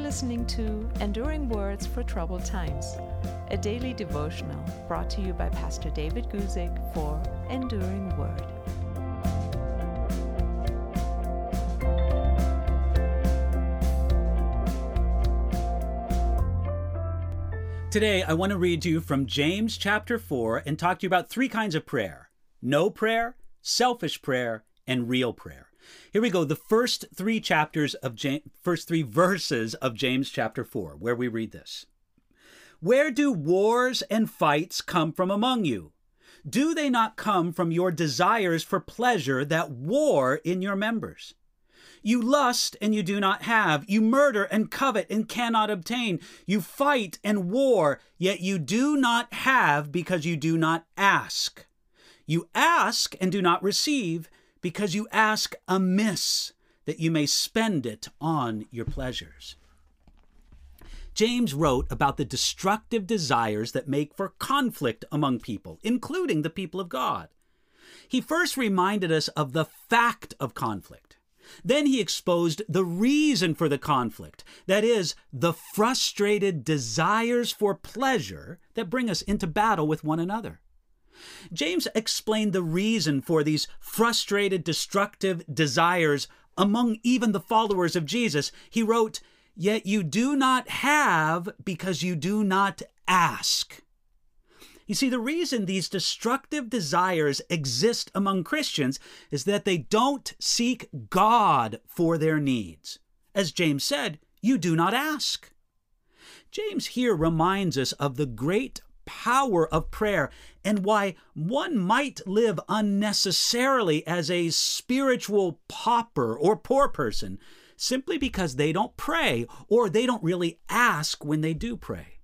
listening to Enduring Words for Troubled Times, a daily devotional brought to you by Pastor David Guzik for Enduring Word. Today, I want to read to you from James chapter 4 and talk to you about three kinds of prayer: no prayer, selfish prayer, and real prayer. Here we go, the first three verses of James chapter 4, where we read this. Where do wars and fights come from among you? Do they not come from your desires for pleasure that war in your members? You lust and you do not have. You murder and covet and cannot obtain. You fight and war, yet you do not have because you do not ask. You ask and do not receive because you ask amiss, that you may spend it on your pleasures. James wrote about the destructive desires that make for conflict among people, including the people of God. He first reminded us of the fact of conflict. Then he exposed the reason for the conflict, that is, the frustrated desires for pleasure that bring us into battle with one another. James explained the reason for these frustrated, destructive desires among even the followers of Jesus. He wrote, "Yet you do not have because you do not ask." You see, the reason these destructive desires exist among Christians is that they don't seek God for their needs. As James said, you do not ask. James here reminds us of the great power of prayer and why one might live unnecessarily as a spiritual pauper or poor person simply because they don't pray or they don't really ask when they do pray.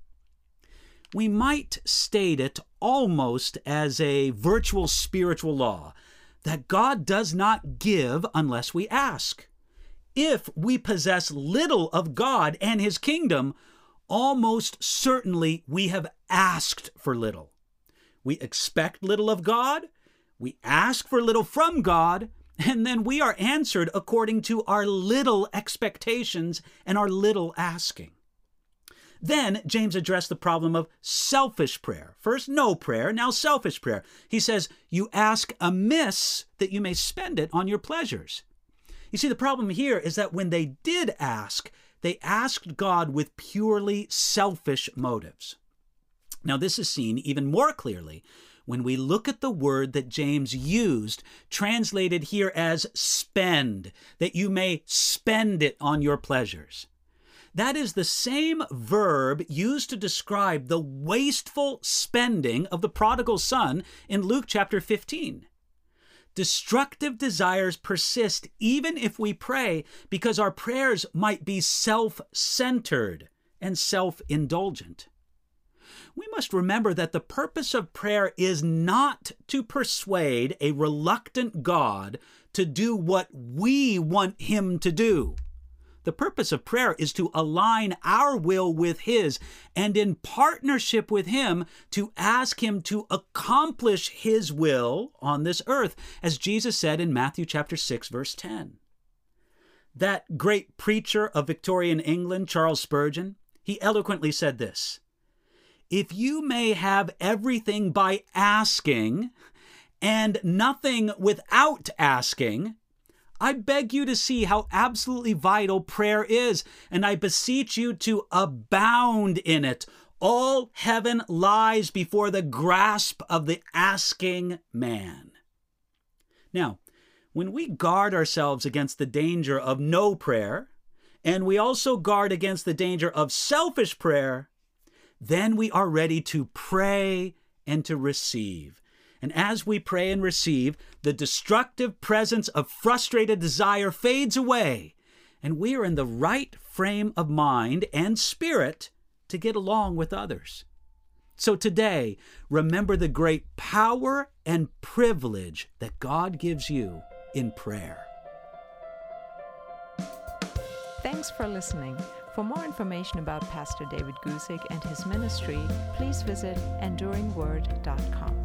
We might state it almost as a virtual spiritual law that God does not give unless we ask. If we possess little of God and His kingdom, almost certainly we have asked for little. We expect little of God, we ask for little from God, and then we are answered according to our little expectations and our little asking. Then James addressed the problem of selfish prayer. First, no prayer, now selfish prayer. He says, you ask amiss that you may spend it on your pleasures. You see, the problem here is that when they did ask, they asked God with purely selfish motives. Now, this is seen even more clearly when we look at the word that James used, translated here as spend, that you may spend it on your pleasures. That is the same verb used to describe the wasteful spending of the prodigal son in Luke chapter 15. Destructive desires persist even if we pray because our prayers might be self-centered and self-indulgent. We must remember that the purpose of prayer is not to persuade a reluctant God to do what we want Him to do. The purpose of prayer is to align our will with His and in partnership with Him to ask Him to accomplish His will on this earth, as Jesus said in Matthew chapter 6, verse 10. That great preacher of Victorian England, Charles Spurgeon, he eloquently said this: "If you may have everything by asking and nothing without asking, I beg you to see how absolutely vital prayer is, and I beseech you to abound in it. All heaven lies before the grasp of the asking man." Now, when we guard ourselves against the danger of no prayer, and we also guard against the danger of selfish prayer, then we are ready to pray and to receive. And as we pray and receive, the destructive presence of frustrated desire fades away, and we are in the right frame of mind and spirit to get along with others. So today, remember the great power and privilege that God gives you in prayer. Thanks for listening. For more information about Pastor David Guzik and his ministry, please visit enduringword.com.